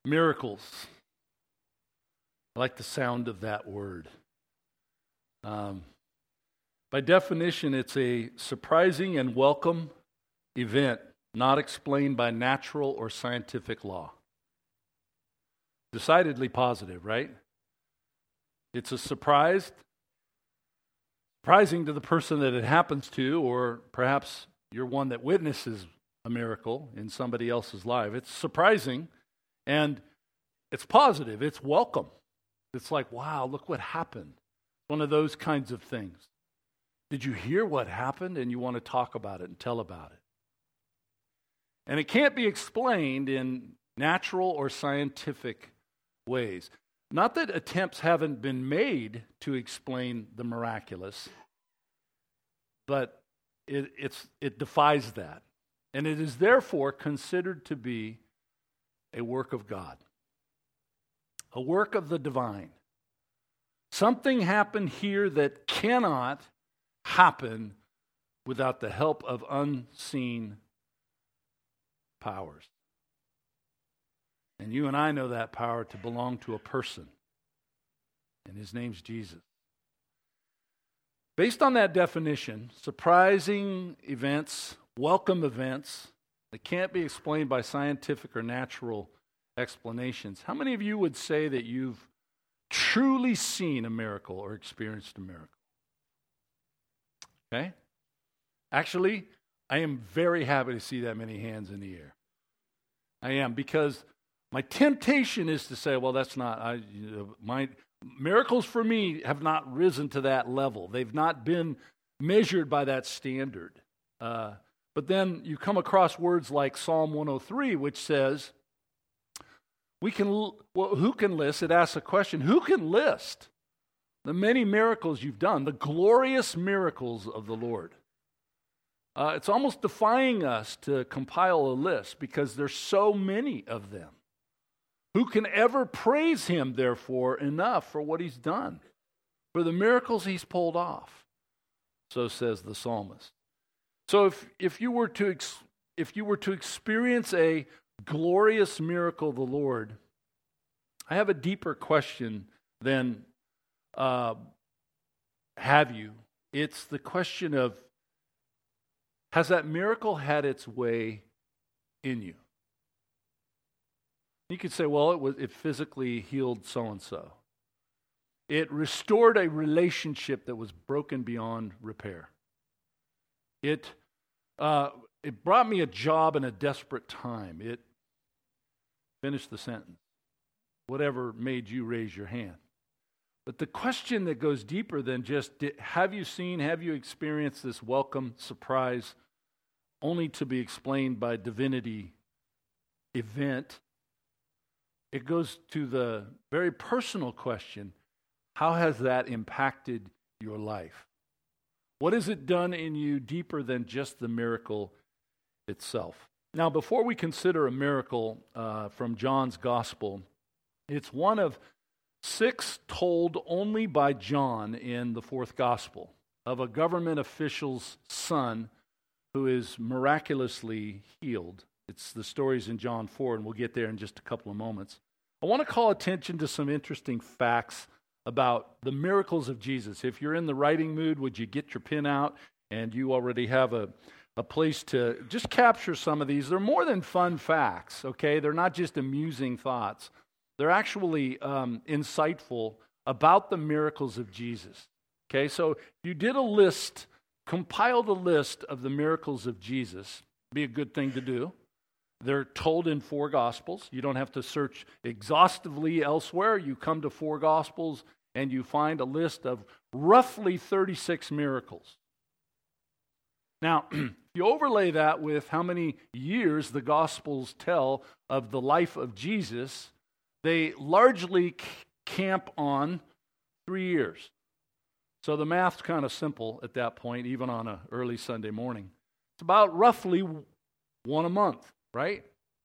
Miracles. I like the sound of that word. By definition, it's a surprising and welcome event, not explained by natural or scientific law. Decidedly positive, right? It's a surprising to the person that it happens to, or perhaps you're one that witnesses a miracle in somebody else's life. It's surprising, and it's positive. It's welcome. It's like, wow, look what happened. One of those kinds of things. Did you hear what happened? And you want to talk about it and tell about it. And it can't be explained in natural or scientific ways. Not that attempts haven't been made to explain the miraculous, but it defies that. And it is therefore considered to be a work of God, a work of the divine. Something happened here that cannot happen without the help of unseen powers. And you and I know that power to belong to a person, and his name's Jesus. Based on that definition, surprising events, welcome events that can't be explained by scientific or natural explanations. How many of you would say that you've truly seen a miracle or experienced a miracle? Okay? Actually, I am very happy to see that many hands in the air. I am, because my temptation is to say, well, that's not, my miracles for me have not risen to that level. They've not been measured by that standard. But then you come across words like Psalm 103, which says, who can list? It asks a question, who can list the many miracles you've done, the glorious miracles of the Lord? It's almost defying us to compile a list because there's so many of them. Who can ever praise him, therefore, enough for what he's done, for the miracles he's pulled off? So says the psalmist. So if you were to experience a glorious miracle of the Lord, I have a deeper question than have you. It's the question of, has that miracle had its way in you? You could say, well, it physically healed so-and-so. It restored a relationship that was broken beyond repair. It brought me a job in a desperate time. It finished the sentence. Whatever made you raise your hand. But the question that goes deeper than just, have you experienced this welcome surprise only to be explained by divinity event? It goes to the very personal question, how has that impacted your life? What has it done in you deeper than just the miracle itself? Now, before we consider a miracle from John's gospel, it's one of 6 told only by John in the 4th gospel of a government official's son who is miraculously healed. It's the stories in John 4, and we'll get there in just a couple of moments. I want to call attention to some interesting facts about the miracles of Jesus. If you're in the writing mood, would you get your pen out? And you already have a place to just capture some of these. They're more than fun facts, okay? They're not just amusing thoughts. They're actually insightful about the miracles of Jesus. Okay, so if you did compiled a list of the miracles of Jesus, be a good thing to do. They're told in 4 Gospels. You don't have to search exhaustively elsewhere. You come to 4 Gospels and you find a list of roughly 36 miracles. Now, if you overlay that with how many years the Gospels tell of the life of Jesus, they largely camp on 3 years. So the math's kind of simple at that point, even on an early Sunday morning. It's about roughly 1 a month, right?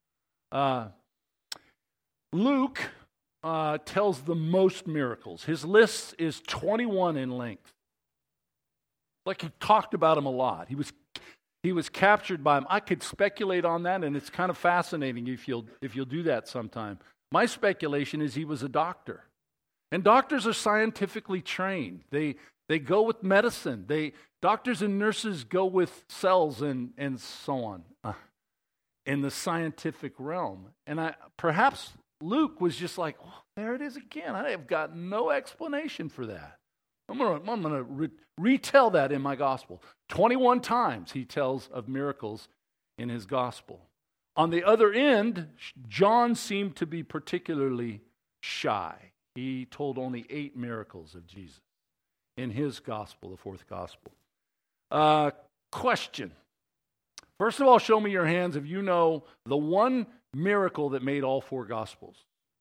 Luke tells the most miracles. His list is 21 in length. Like he talked about him a lot. He was captured by him. I could speculate on that, and it's kind of fascinating if you'll do that sometime. My speculation is he was a doctor. And doctors are scientifically trained. They go with medicine. Doctors and nurses go with cells and so on in the scientific realm. And perhaps Luke was just like, oh, there it is again. I have got no explanation for that. I'm going to retell that in my gospel. 21 times he tells of miracles in his gospel. On the other end, John seemed to be particularly shy. He told only 8 miracles of Jesus in his gospel, the 4th gospel. Question. First of all, show me your hands if you know the one miracle that made all 4 gospels.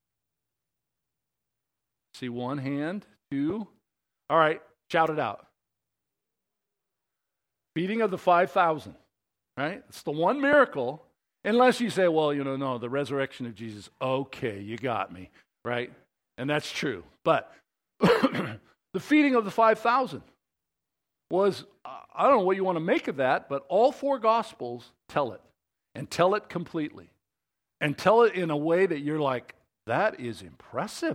See, 1 hand, 2. All right, shout it out. Feeding of the 5,000, right? It's the one miracle, unless you say, well, no, the resurrection of Jesus. Okay, you got me, right? And that's true. But the feeding of the 5,000 was, I don't know what you want to make of that, but all 4 gospels tell it, and tell it completely, and tell it in a way that you're like, that is impressive.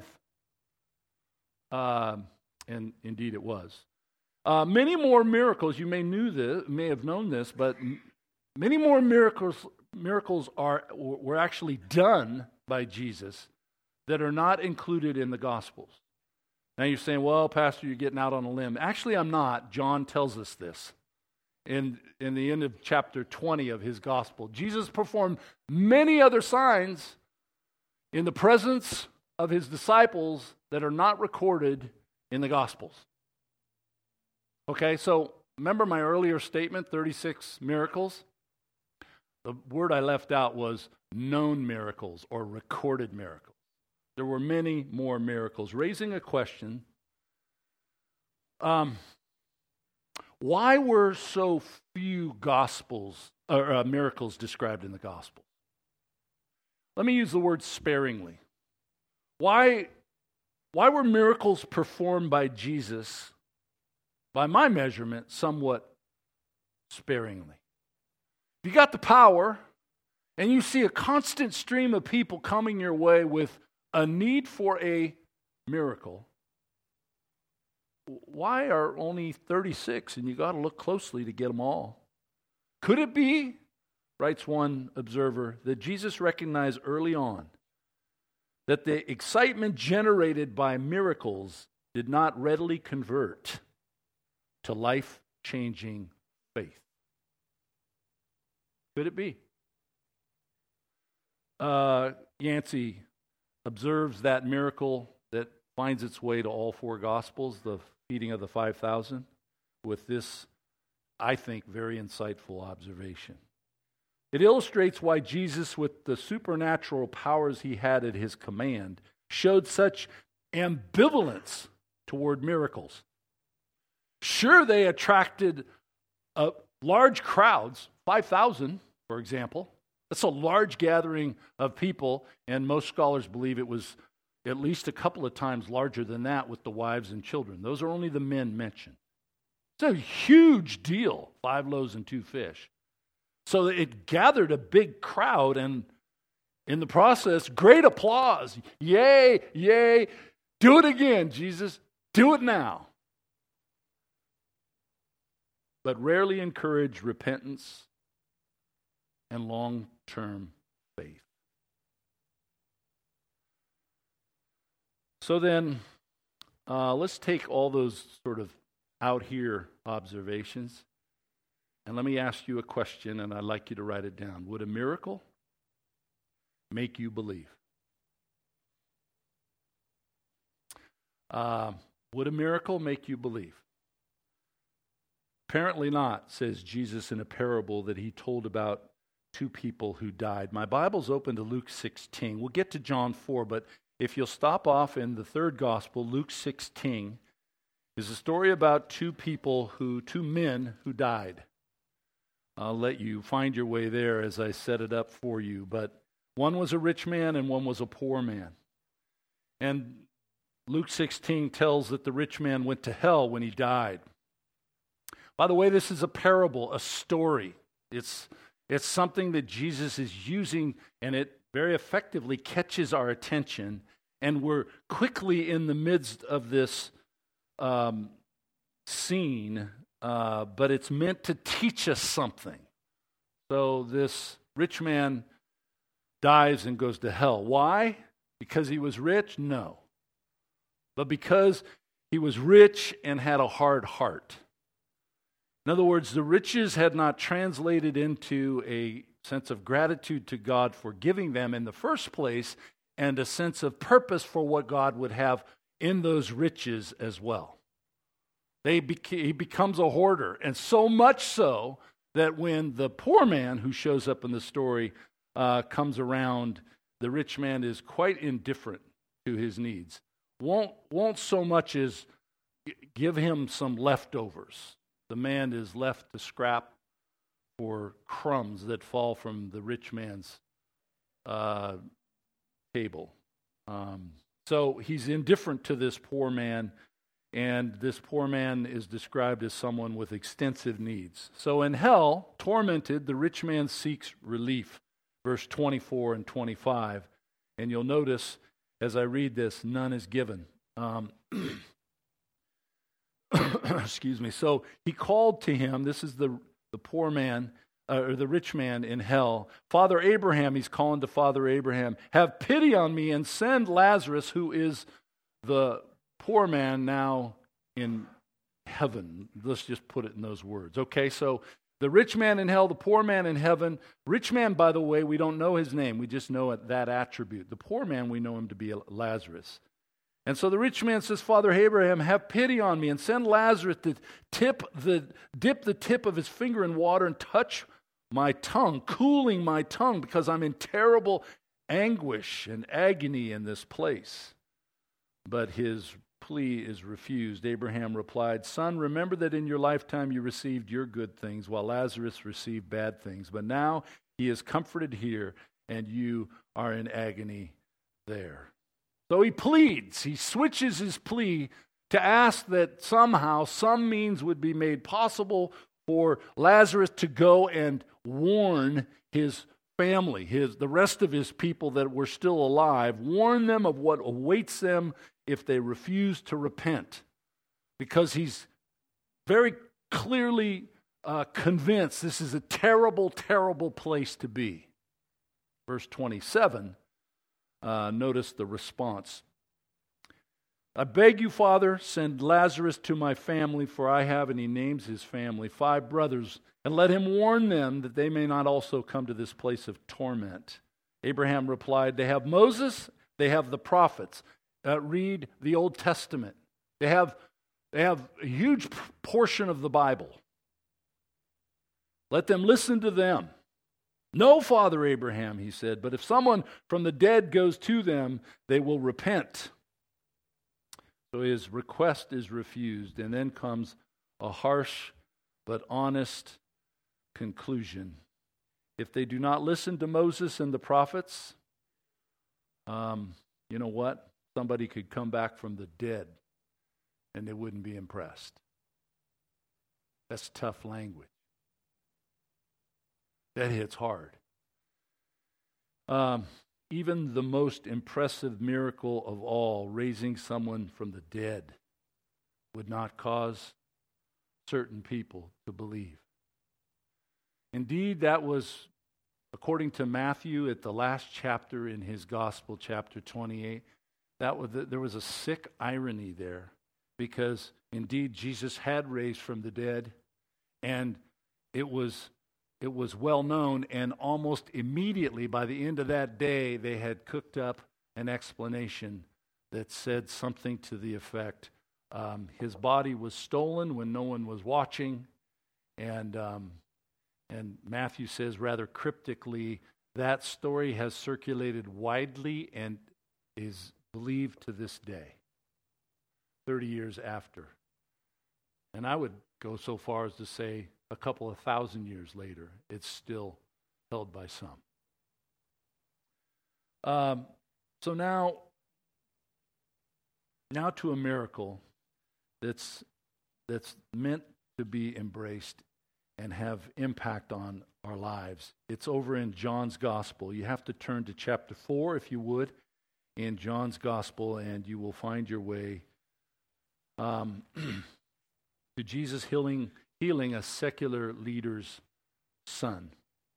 And indeed it was. Many more miracles, you may have known this, but many more miracles were actually done by Jesus that are not included in the Gospels. Now you're saying, well, Pastor, you're getting out on a limb. Actually, I'm not. John tells us this in the end of chapter 20 of his Gospel. Jesus performed many other signs in the presence of his disciples that are not recorded in the Gospels. Okay, so remember my earlier statement, 36 miracles? The word I left out was known miracles or recorded miracles. There were many more miracles, raising a question. Why were so few gospels or miracles described in the Gospel? Let me use the word sparingly. Why were miracles performed by Jesus, by my measurement, somewhat sparingly? If you got the power and you see a constant stream of people coming your way with a need for a miracle, why are only 36 and you got to look closely to get them all? Could it be, writes one observer, that Jesus recognized early on that the excitement generated by miracles did not readily convert to life-changing faith? Could it be? Yancey observes that miracle that finds its way to all 4 Gospels, the feeding of the 5,000, with this, I think, very insightful observation. It illustrates why Jesus, with the supernatural powers he had at his command, showed such ambivalence toward miracles. Sure, they attracted large crowds, 5,000, for example. That's a large gathering of people, and most scholars believe it was at least a couple of times larger than that with the wives and children. Those are only the men mentioned. It's a huge deal, 5 loaves and 2 fish. So it gathered a big crowd, and in the process, great applause. Yay, yay, do it again, Jesus, do it now. But rarely encouraged repentance and long-term faith. So then, let's take all those sort of out here observations, and let me ask you a question, and I'd like you to write it down. Would a miracle make you believe? Would a miracle make you believe? Apparently not, says Jesus in a parable that he told about 2 people who died. My Bible's open to Luke 16. We'll get to John 4, but if you'll stop off in the 3rd gospel, Luke 16, is a story about 2 men who died. I'll let you find your way there as I set it up for you. But one was a rich man and one was a poor man. And Luke 16 tells that the rich man went to hell when he died. By the way, this is a parable, a story. It's something that Jesus is using, and it very effectively catches our attention, and we're quickly in the midst of this scene, but it's meant to teach us something. So this rich man dies and goes to hell. Why? Because he was rich? No. But because he was rich and had a hard heart. In other words, the riches had not translated into a sense of gratitude to God for giving them in the first place, and a sense of purpose for what God would have in those riches as well. He becomes a hoarder, and so much so that when the poor man who shows up in the story comes around, the rich man is quite indifferent to his needs. Won't so much as give him some leftovers. The man is left to scrap for crumbs that fall from the rich man's table. So he's indifferent to this poor man, and this poor man is described as someone with extensive needs. So in hell, tormented, the rich man seeks relief, verse 24 and 25. And you'll notice as I read this, none is given. Excuse me. So he called to him, this is the poor man, or the rich man in hell. Father Abraham, he's calling to Father Abraham, have pity on me and send Lazarus, who is the poor man now in heaven. Let's just put it in those words. Okay, so the rich man in hell, the poor man in heaven. Rich man, by the way, we don't know his name. We just know that attribute. The poor man, we know him to be Lazarus. And so the rich man says, Father Abraham, have pity on me and send Lazarus to dip the tip of his finger in water and touch my tongue, cooling my tongue, because I'm in terrible anguish and agony in this place. But his plea is refused. Abraham replied, Son, remember that in your lifetime you received your good things, while Lazarus received bad things. But now he is comforted here, and you are in agony there. So he pleads. He switches his plea to ask that somehow some means would be made possible for Lazarus to go and warn his family, the rest of his people that were still alive, warn them of what awaits them if they refuse to repent. Because he's very clearly convinced this is a terrible, terrible place to be. Verse 27, notice the response. I beg you, Father, send Lazarus to my family, for I have, and he names his family, 5 brothers, and let him warn them that they may not also come to this place of torment. Abraham replied, they have Moses, they have the prophets. Read the Old Testament. They have a huge portion of the Bible. Let them listen to them. No, Father Abraham, he said, but if someone from the dead goes to them, they will repent. So his request is refused, and then comes a harsh but honest conclusion. If they do not listen to Moses and the prophets, you know what? Somebody could come back from the dead, and they wouldn't be impressed. That's tough language. That hits hard. Even the most impressive miracle of all, raising someone from the dead, would not cause certain people to believe. Indeed, that was, according to Matthew, at the last chapter in his gospel, chapter 28, there was a sick irony there, because indeed Jesus had raised from the dead, and it was well known, and almost immediately by the end of that day, they had cooked up an explanation that said something to the effect, his body was stolen when no one was watching, and Matthew says rather cryptically, that story has circulated widely and is believed to this day, 30 years after. And I would go so far as to say a couple of thousand years later, it's still held by some. So now to a miracle that's meant to be embraced and have impact on our lives. It's over in John's Gospel. You have to turn to chapter 4, if you would, in John's Gospel, and you will find your way to Jesus healing a secular leader's son.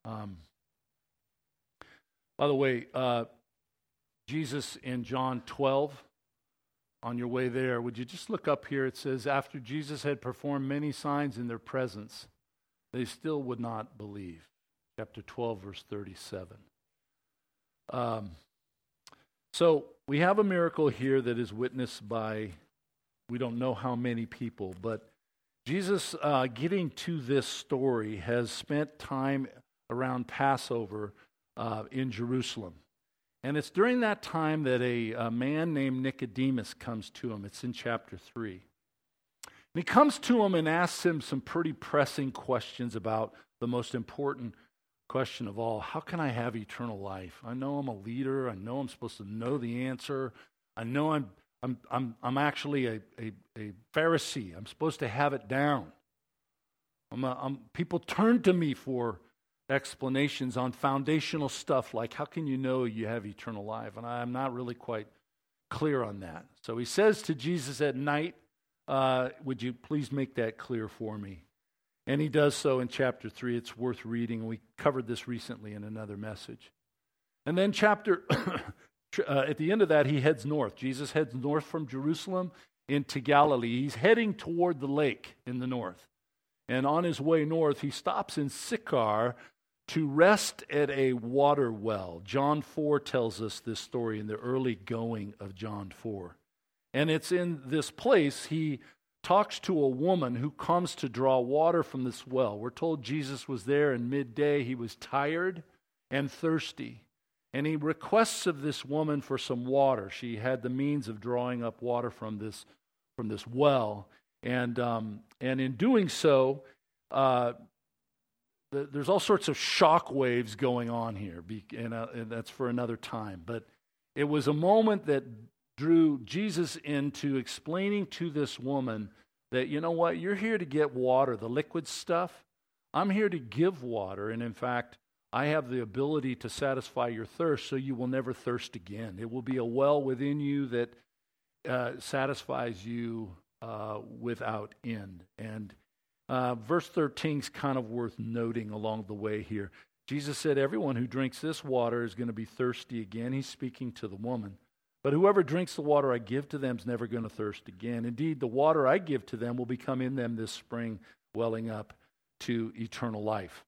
By the way, Jesus in John 12, on your way there, would you just look up here? It says, after Jesus had performed many signs in their presence, they still would not believe. Chapter 12, verse 37. So we have a miracle here that is witnessed by, we don't know how many people, but Jesus, getting to this story, has spent time around Passover in Jerusalem. And it's during that time that a man named Nicodemus comes to him. It's in chapter 3. And he comes to him and asks him some pretty pressing questions about the most important question of all. How can I have eternal life? I know I'm a leader. I know I'm supposed to know the answer. I know I'm actually a Pharisee. I'm supposed to have it down. People turn to me for explanations on foundational stuff like how can you know you have eternal life? And I'm not really quite clear on that. So he says to Jesus at night, would you please make that clear for me? And he does so in chapter 3. It's worth reading. We covered this recently in another message. And then at the end of that, he heads north. Jesus heads north from Jerusalem into Galilee. He's heading toward the lake in the north. And on his way north, he stops in Sychar to rest at a water well. John 4 tells us this story in the early going of John 4. And it's in this place he talks to a woman who comes to draw water from this well. We're told Jesus was there in midday. He was tired and thirsty. And he requests of this woman for some water. She had the means of drawing up water from this well. And in doing so, there's all sorts of shock waves going on here, and that's for another time. But it was a moment that drew Jesus into explaining to this woman that, you know what, you're here to get water, the liquid stuff. I'm here to give water, and in fact, I have the ability to satisfy your thirst so you will never thirst again. It will be a well within you that satisfies you without end. And verse 13 is kind of worth noting along the way here. Jesus said, everyone who drinks this water is going to be thirsty again. He's speaking to the woman. But whoever drinks the water I give to them is never going to thirst again. Indeed, the water I give to them will become in them this spring, welling up to eternal life.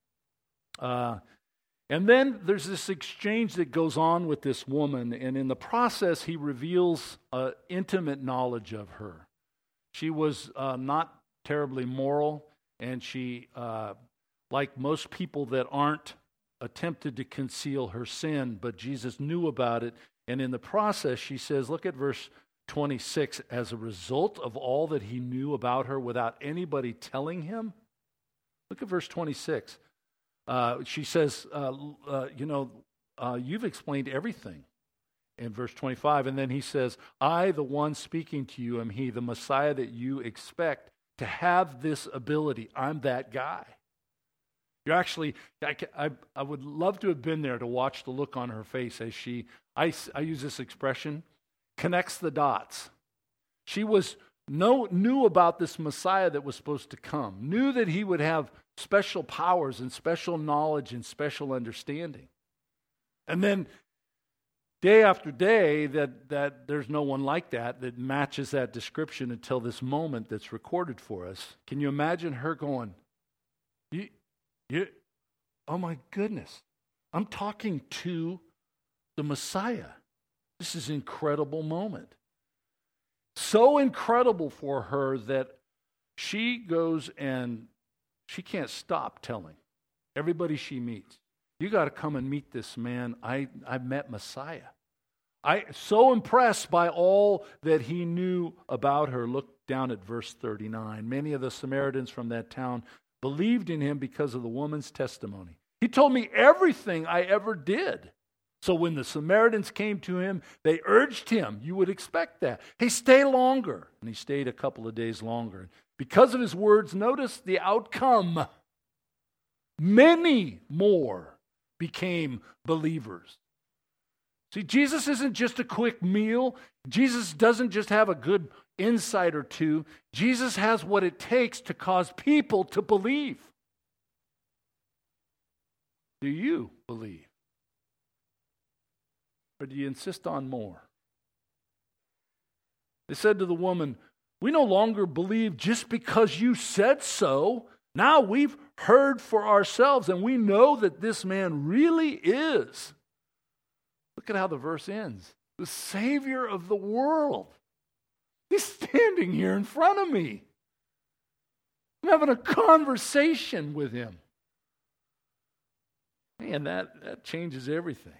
And then there's this exchange that goes on with this woman, and in the process, he reveals intimate knowledge of her. She was not terribly moral, and she, like most people that aren't, attempted to conceal her sin, but Jesus knew about it. And in the process, she says, look at verse 26, as a result of all that he knew about her without anybody telling him. Look at verse 26. She says, you've explained everything. In verse 25, and then he says, I, the one speaking to you, am he, the Messiah that you expect to have this ability. I'm that guy. You're actually, I would love to have been there to watch the look on her face as she, I use this expression, connects the dots. She knew about this Messiah that was supposed to come, knew that he would have special powers and special knowledge and special understanding. And then day after day, that there's no one like that matches that description until this moment that's recorded for us. Can you imagine her going, oh my goodness, I'm talking to the Messiah. This is an incredible moment. So incredible for her that she goes and she can't stop telling everybody she meets, you got to come and meet this man. I've met Messiah. So impressed by all that he knew about her. Look down at verse 39. Many of the Samaritans from that town believed in him because of the woman's testimony. He told me everything I ever did. So when the Samaritans came to him, they urged him. You would expect that. Hey, stay longer. And he stayed a couple of days longer. Because of his words, notice the outcome. many more became believers. See, Jesus isn't just a quick meal. Jesus doesn't just have a good insight or two. Jesus has what it takes to cause people to believe. Do you believe? Or do you insist on more? They said to the woman, "We no longer believe just because you said so. Now we've heard for ourselves, and we know that this man really is." Look at how the verse ends. The Savior of the world. He's standing here in front of me. I'm having a conversation with him. Man, that changes everything.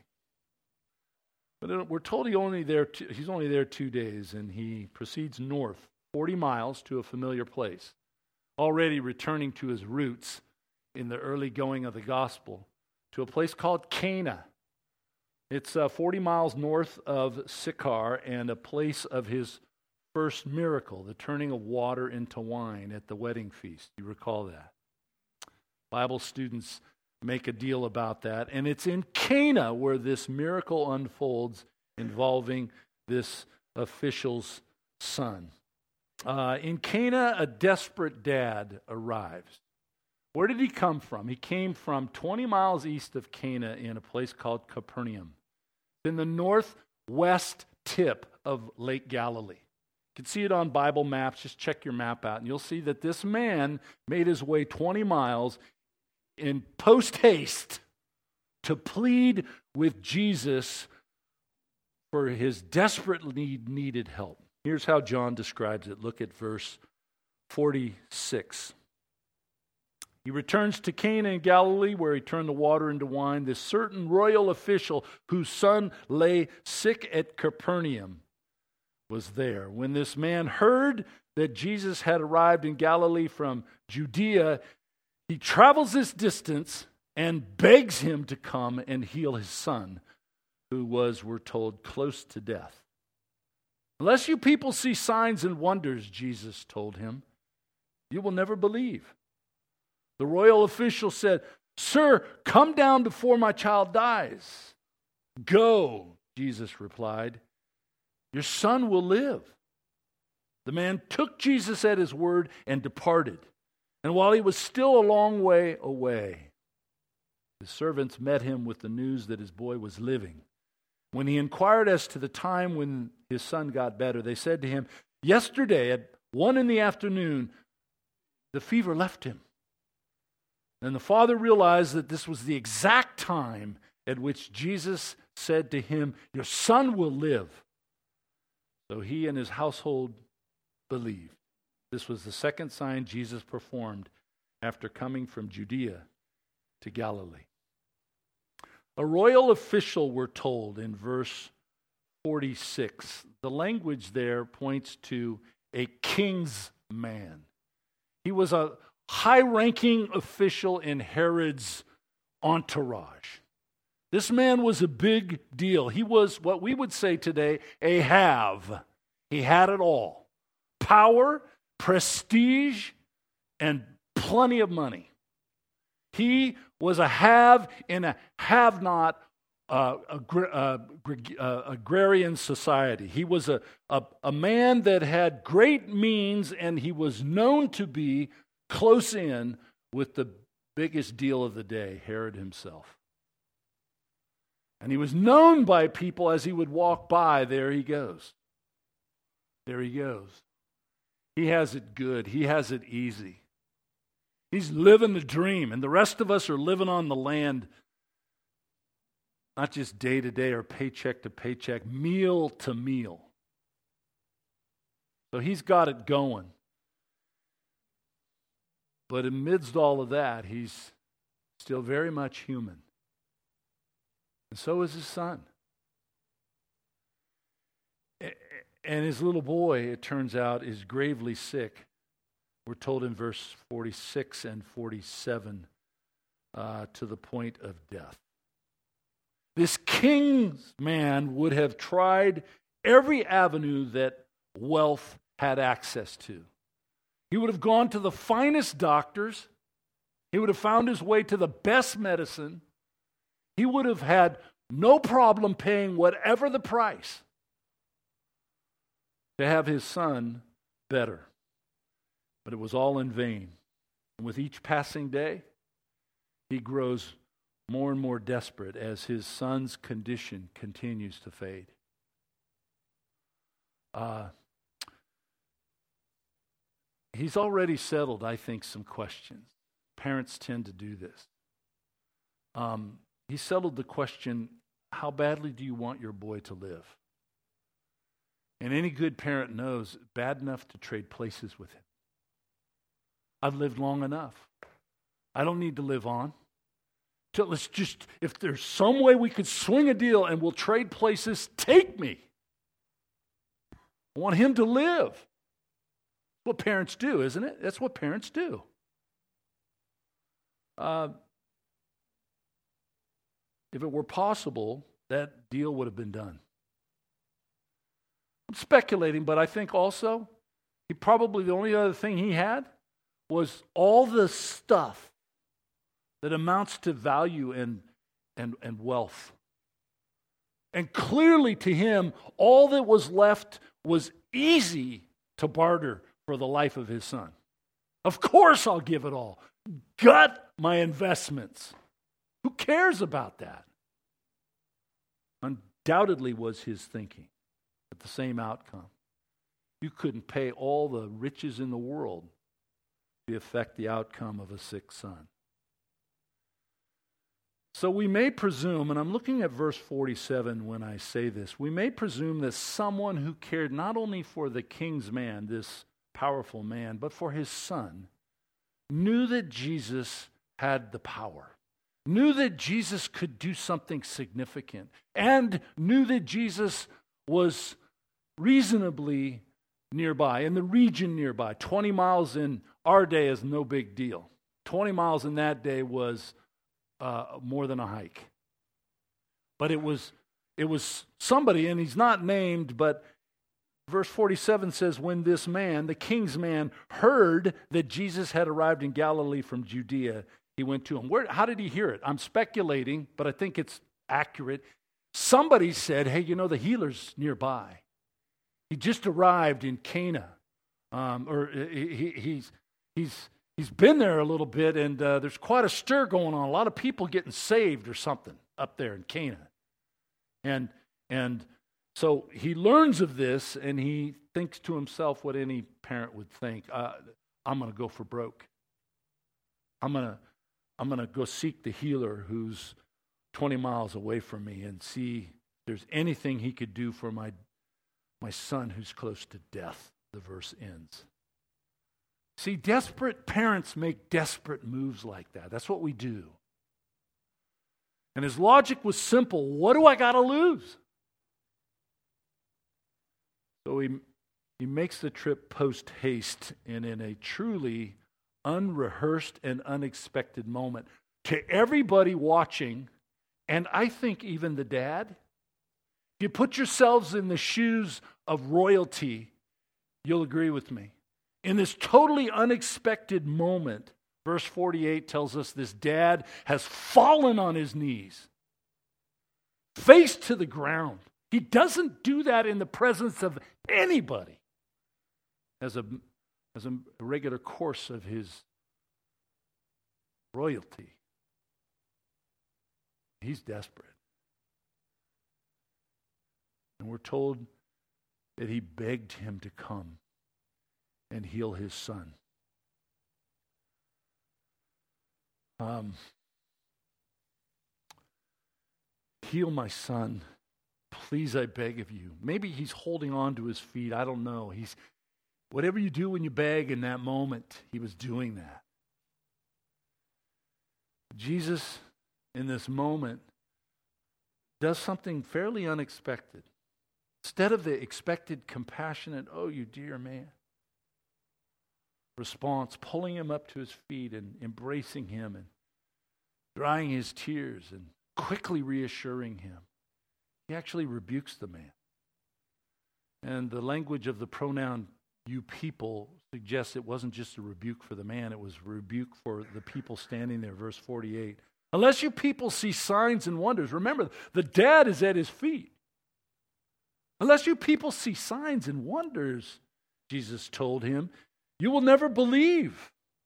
But we're told he's only there 2 days, and he proceeds north 40 miles to a familiar place, already returning to his roots in the early going of the gospel, to a place called Cana. It's 40 miles north of Sychar, and a place of his first miracle, the turning of water into wine at the wedding feast. You recall that? Bible students make a deal about that, and it's in Cana where this miracle unfolds involving this official's son. In Cana, a desperate dad arrives. Where did he come from? He came from 20 miles east of Cana in a place called Capernaum, in the northwest tip of Lake Galilee. You can see it on Bible maps. Just check your map out, and you'll see that this man made his way 20 miles in post-haste to plead with Jesus for his desperately needed help. Here's how John describes it. Look at verse 46. He returns to Cana in Galilee, where he turned the water into wine. This certain royal official whose son lay sick at Capernaum was there. When this man heard that Jesus had arrived in Galilee from Judea, he travels this distance and begs him to come and heal his son, who was, we're told, close to death. "Unless you people see signs and wonders," Jesus told him, "you will never believe." The royal official said, "Sir, come down before my child dies." "Go," Jesus replied. "Your son will live." The man took Jesus at his word and departed. And while he was still a long way away, his servants met him with the news that his boy was living. When he inquired as to the time when his son got better, they said to him, "Yesterday at 1 p.m, the fever left him." And the father realized that this was the exact time at which Jesus said to him, "Your son will live." So he and his household believed. This was the second sign Jesus performed after coming from Judea to Galilee. A royal official, we're told in verse 46. The language there points to a king's man. He was a high-ranking official in Herod's entourage. This man was a big deal. He was what we would say today a have. He had it all. Power, prestige, and plenty of money. He was a have in a have-not agrarian society. He was a man that had great means, and he was known to be close in with the biggest deal of the day, Herod himself. And he was known by people as he would walk by. There he goes. There he goes. He has it good. He has it easy. He's living the dream. And the rest of us are living on the land, not just day to day or paycheck to paycheck, meal to meal. So he's got it going. But amidst all of that, he's still very much human. And so is his son. And his little boy, it turns out, is gravely sick. We're told in verse 46 and 47, to the point of death. This king's man would have tried every avenue that wealth had access to. He would have gone to the finest doctors. He would have found his way to the best medicine. He would have had no problem paying whatever the price to have his son better. But it was all in vain. And with each passing day, he grows more and more desperate as his son's condition continues to fade. He's already settled, I think, some questions. Parents tend to do this. He settled the question, how badly do you want your boy to live? And any good parent knows, bad enough to trade places with him. I've lived long enough. I don't need to live on. So let's just, if there's some way we could swing a deal and we'll trade places, take me. I want him to live. That's what parents do, isn't it? That's what parents do. If it were possible, that deal would have been done. I'm speculating, but I think also he probably, the only other thing he had was all the stuff that amounts to value and wealth. And clearly to him, all that was left was easy to barter for the life of his son. Of course I'll give it all. Gut my investments. Who cares about that? Undoubtedly was his thinking, but the same outcome. You couldn't pay all the riches in the world to affect the outcome of a sick son. So we may presume, and I'm looking at verse 47 when I say this, we may presume that someone who cared not only for the king's man, this powerful man, but for his son, knew that Jesus had the power, knew that Jesus could do something significant, and knew that Jesus was reasonably nearby, in the region nearby. 20 miles in our day is no big deal. 20 miles in that day was more than a hike. But it was somebody, and he's not named, but verse 47 says, when this man, the king's man, heard that Jesus had arrived in Galilee from Judea, he went to him. How did he hear it? I'm speculating, but I think it's accurate. Somebody said, hey, the healer's nearby. He just arrived in Cana. He's been there a little bit, and there's quite a stir going on. A lot of people getting saved or something up there in Cana. And so he learns of this, and he thinks to himself what any parent would think. I'm going to go for broke. I'm going to go seek the healer who's 20 miles away from me and see if there's anything he could do for my son who's close to death. The verse ends. See, desperate parents make desperate moves like that. That's what we do. And his logic was simple. What do I got to lose? So he makes the trip post haste and in a truly unrehearsed and unexpected moment. To everybody watching, and I think even the dad, if you put yourselves in the shoes of royalty, you'll agree with me. In this totally unexpected moment, verse 48 tells us this dad has fallen on his knees, face to the ground. He doesn't do that in the presence of anybody as a regular course of his royalty. He's desperate. And we're told that he begged him to come and heal his son. Heal my son. Please, I beg of you. Maybe he's holding on to his feet. I don't know. Whatever you do when you beg in that moment, he was doing that. Jesus, in this moment, does something fairly unexpected. Instead of the expected compassionate, oh, you dear man, response, pulling him up to his feet and embracing him and drying his tears and quickly reassuring him, he actually rebukes the man. And the language of the pronoun you people suggests it wasn't just a rebuke for the man, it was a rebuke for the people standing there. Verse 48. Unless you people see signs and wonders. Remember, the dad is at his feet. Unless you people see signs and wonders, Jesus told him, you will never believe.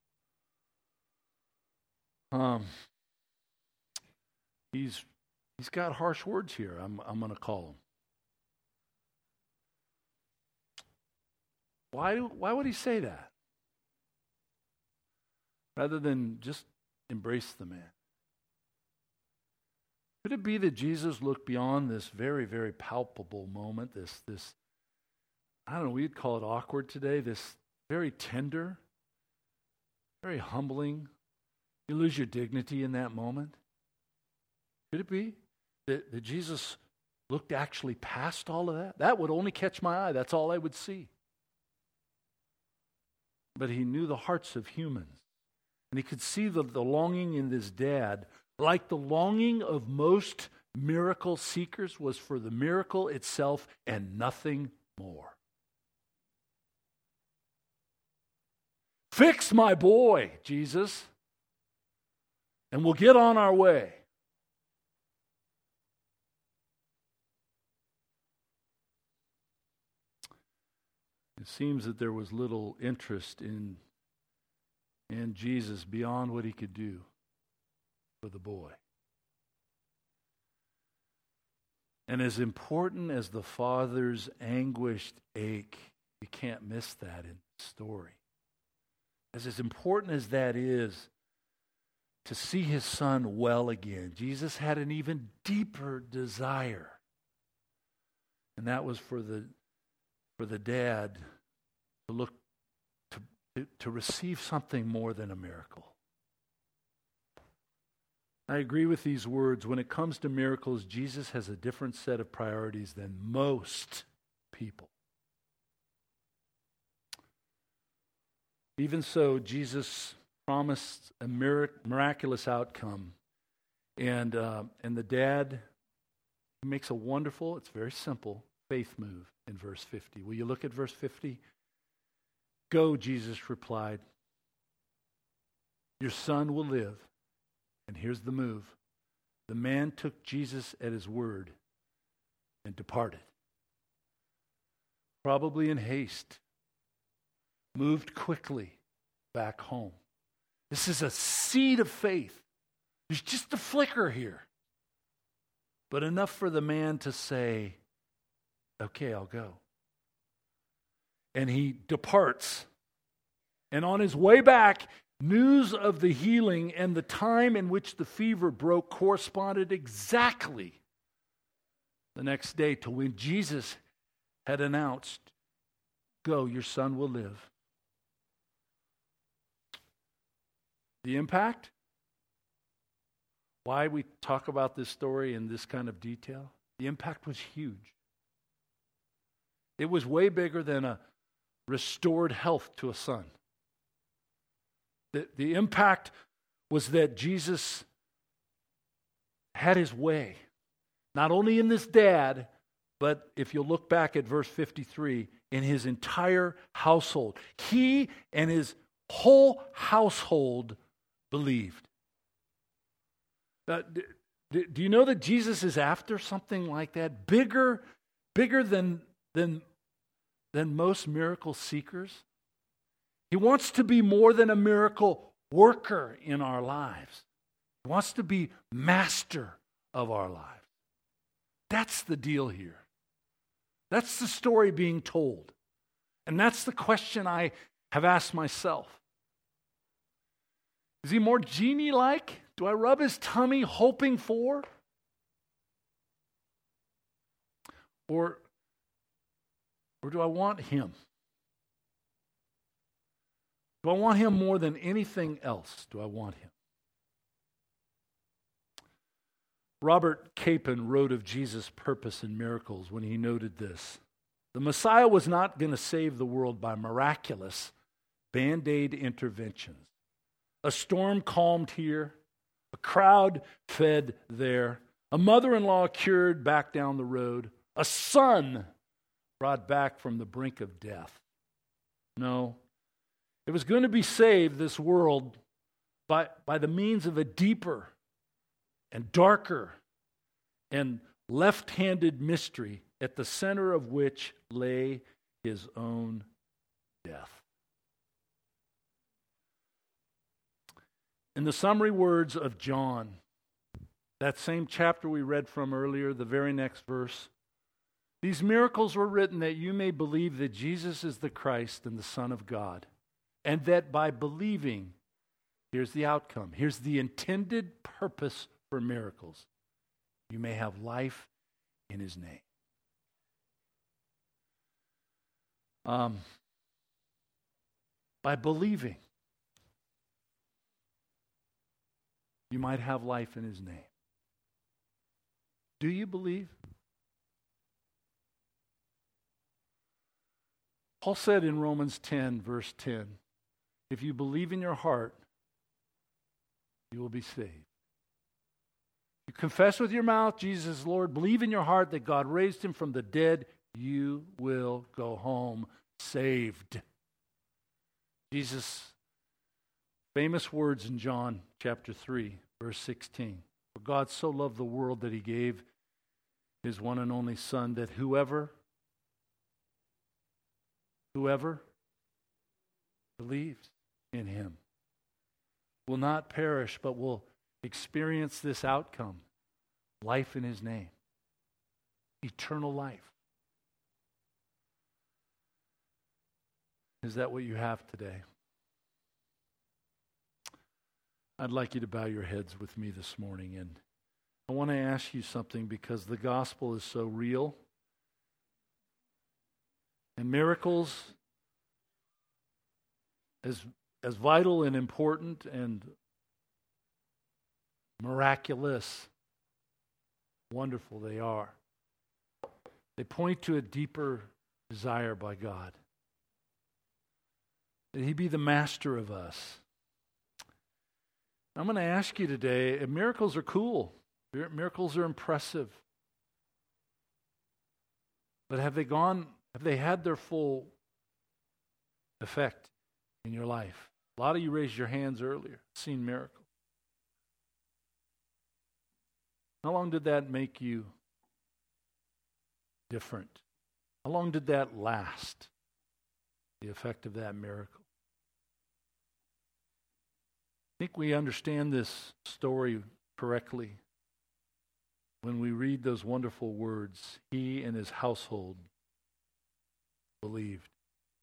He's got harsh words here, I'm going to call him. Why would he say that? Rather than just embrace the man. Could it be that Jesus looked beyond this very, very palpable moment, this I don't know, we'd call it awkward today, this very tender, very humbling. You lose your dignity in that moment. Could it be that Jesus looked actually past all of that? That would only catch my eye. That's all I would see. But he knew the hearts of humans. And he could see the longing in this dad, like the longing of most miracle seekers, was for the miracle itself and nothing more. Fix my boy, Jesus, and we'll get on our way. It seems that there was little interest in Jesus beyond what he could do for the boy. And as important as the father's anguished ache, you can't miss that in the story. As important as that is to see his son well again, Jesus had an even deeper desire. And that was for the dad to look to receive something more than a miracle. I agree with these words. When it comes to miracles, Jesus has a different set of priorities than most people. Even so, Jesus promised a miraculous outcome. And the dad makes a wonderful, it's very simple, faith move in verse 50. Will you look at verse 50? Go, Jesus replied. Your son will live. And here's the move. The man took Jesus at his word and departed. Probably in haste. Moved quickly back home. This is a seed of faith. There's just a flicker here. But enough for the man to say, okay, I'll go. And he departs. And on his way back, news of the healing and the time in which the fever broke corresponded exactly the next day to when Jesus had announced, go, your son will live. The impact? Why we talk about this story in this kind of detail? The impact was huge. It was way bigger than a restored health to a son. The impact was that Jesus had his way, not only in this dad, but if you look back at verse 53, in his entire household. He and his whole household believed. Do you know that Jesus is after something like that? Bigger than most miracle seekers? He wants to be more than a miracle worker in our lives. He wants to be master of our lives. That's the deal here. That's the story being told. And that's the question I have asked myself. Is he more genie-like? Do I rub his tummy hoping for? Or do I want him? Do I want him more than anything else? Do I want him? Robert Capon wrote of Jesus' purpose in miracles when he noted this. The Messiah was not going to save the world by miraculous Band-Aid interventions. A storm calmed here, a crowd fed there, a mother-in-law cured back down the road, a son brought back from the brink of death. No. It was going to be saved, this world, by the means of a deeper and darker and left-handed mystery, at the center of which lay his own death. In the summary words of John, that same chapter we read from earlier, the very next verse, these miracles were written that you may believe that Jesus is the Christ and the Son of God, and that by believing, here's the outcome, here's the intended purpose for miracles, you may have life in his name. By believing, you might have life in his name. Do you believe? Paul said in Romans 10, verse 10, if you believe in your heart, you will be saved. You confess with your mouth Jesus is Lord, believe in your heart that God raised him from the dead, you will go home saved. Jesus' famous words in John chapter 3, verse 16. For God so loved the world that he gave his one and only Son, that whoever believes in him will not perish, but will experience this outcome, life in his name, eternal life. Is that what you have today? I'd like you to bow your heads with me this morning, and I want to ask you something, because the gospel is so real, and miracles, as vital and important and miraculous, wonderful they are, they point to a deeper desire by God, that he be the master of us. I'm going to ask you today, miracles are cool. Miracles are impressive. But have they had their full effect in your life? A lot of you raised your hands earlier, seen miracles. How long did that make you different? How long did that last, the effect of that miracle? I think we understand this story correctly when we read those wonderful words, he and his household believed.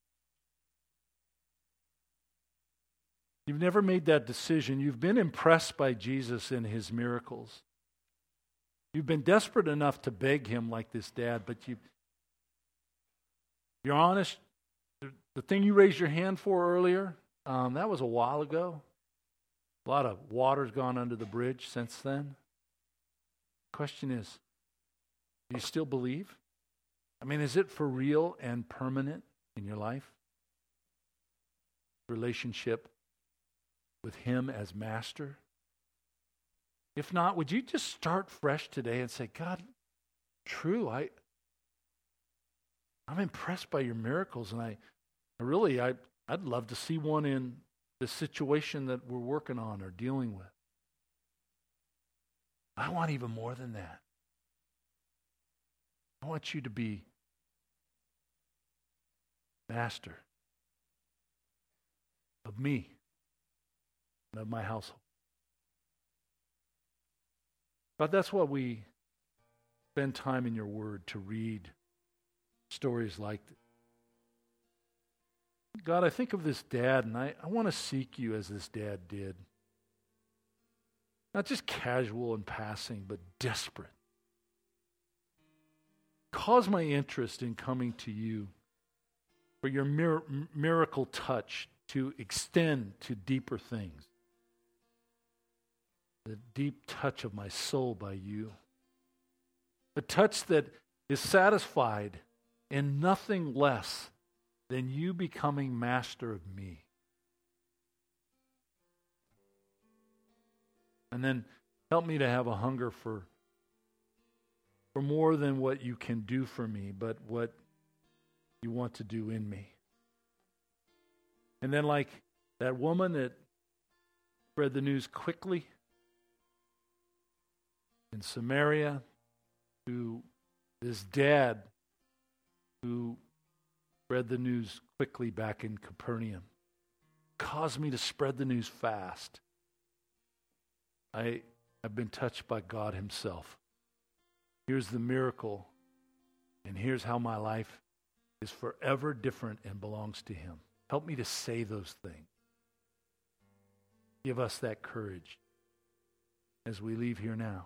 You've never made that decision. You've been impressed by Jesus and his miracles. You've been desperate enough to beg him like this dad, but you're honest. The thing you raised your hand for earlier, that was a while ago. A lot of water's gone under the bridge since then. Question is, do you still believe? I mean, is it for real and permanent in your life? Relationship with him as master? If not, would you just start fresh today and say, God, true, I'm impressed by your miracles, and I'd love to see one in the situation that we're working on or dealing with. I want even more than that. I want you to be master of me and of my household. But that's what we spend time in your word, to read stories like this. God, I think of this dad, and I want to seek you as this dad did. Not just casual and passing, but desperate. Cause my interest in coming to you for your miracle touch to extend to deeper things. The deep touch of my soul by you. A touch that is satisfied in nothing less than you becoming master of me. And then help me to have a hunger for more than what you can do for me, but what you want to do in me. And then like that woman that spread the news quickly in Samaria, to this dad who spread the news quickly back in Capernaum. Caused me to spread the news fast. I've been touched by God himself. Here's the miracle, and here's how my life is forever different and belongs to him. Help me to say those things. Give us that courage as we leave here now.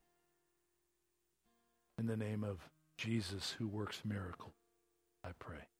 In the name of Jesus, who works miracles, I pray.